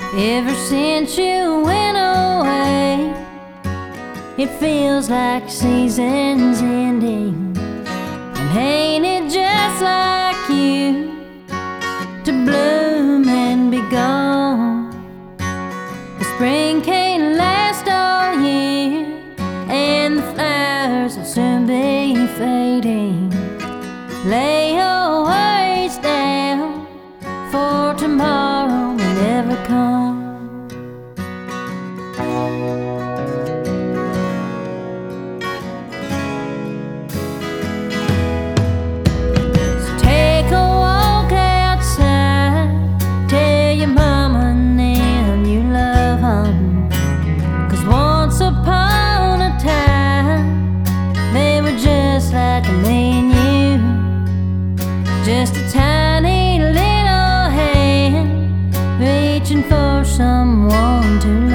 Ever since you went away, it feels like seasons ending. And ain't it just like you to bloom and be gone? The spring can't last all year, and the flowers will soon be fading. Lay your worries down, for tomorrow will never come. So take a walk outside, tell your mama and them you love 'em, 'cause once upon a time they were just like me and you. Just a tiny little hand reaching for someone to